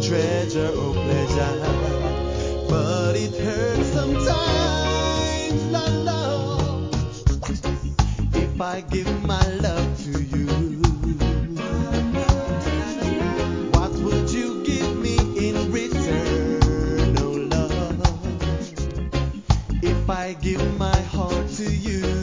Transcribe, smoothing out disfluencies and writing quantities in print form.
treasure or pleasure, but it hurts sometimes, love, if I give my love to you. What would you give me in return, oh love, if I give my heart to you?